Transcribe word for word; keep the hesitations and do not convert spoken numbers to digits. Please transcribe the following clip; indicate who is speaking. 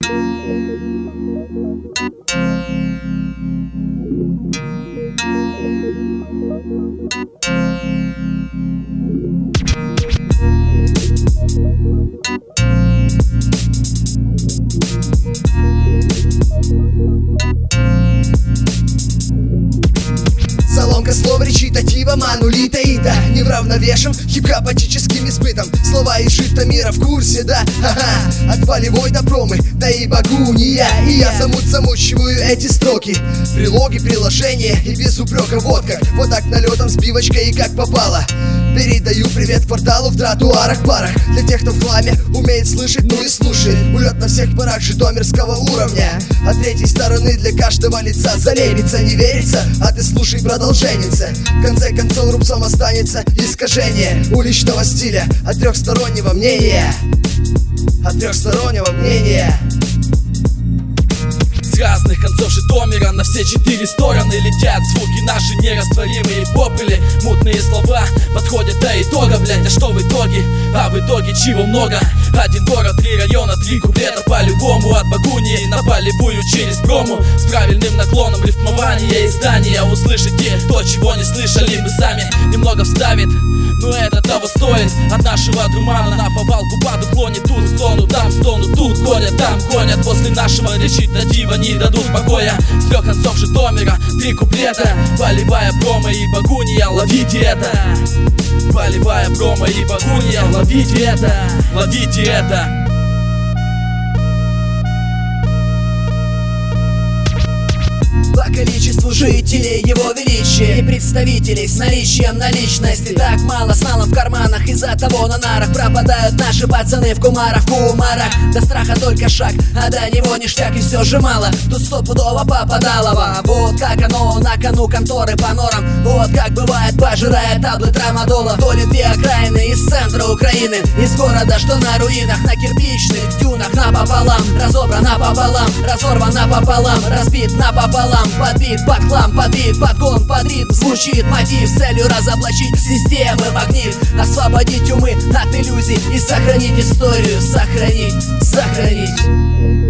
Speaker 1: Соломка слов речитатива, манулитаита, неравновешен хип-хопатическим избытом. Слова изжита мира в курсе, да? Ха-ха. От волевой до промы, да и богуния. И я замут замучиваю эти строки. Прилоги, приложения и без упрека. Вот как, вот так налетом с бивочкой и как попало. Передаю привет кварталу в тротуарах, барах. Для тех, кто в хламе умеет слышать, ну и слушает. Улет на всех парах житомирского уровня. А третьей стороны для каждого лица залепится, не верится, а ты слушай продолженница. В конце концов рубцом останется искажение уличного стиля от трехстороннего мнения. От трехстороннего мнения.
Speaker 2: С разных концов Житомира на все четыре стороны летят звуки наши нерастворимые попыли. Мутные слова подходят до итога, блять, а что в итоге? А в итоге чего много? Один город, три района, три куплета по-любому. От Багунии на Полевую через Брому. С правильным наклоном рифмования и здания. Услышите то, чего не слышали мы сами. Немного вставит, но это того стоит. От нашего друмана на повалку под уклонит. Тут стону, там стону, тут гонят, там гонят. После нашего речитатива не дадут покоя. С трех концов Житомира три куплета. Полевая, промо и Багуния, ловите это. Полевая, промо и Багуния, ловите это. Ловите это.
Speaker 3: По количеству жителей его величия и представителей с наличием наличности так мало, с малым в карманах. Из-за того на нарах пропадают наши пацаны в кумарах, в кумарах. До страха только шаг, а до него ништяк и все же мало. Тут стопудово попадалово. Вот как оно на кону конторы по норам. Вот как бывает, пожирая таблы трамадола. То ли две окраины из центра Украины, из города, что на руинах, на кирпичных дюнах напополам. Разобран напополам, разорван напополам, разбит напополам. Подбит под хлам, подбит под гон, под ритм. Звучит мотив с целью разоблачить системы магнит. Освободить умы от иллюзий и сохранить историю. Сохранить, сохранить.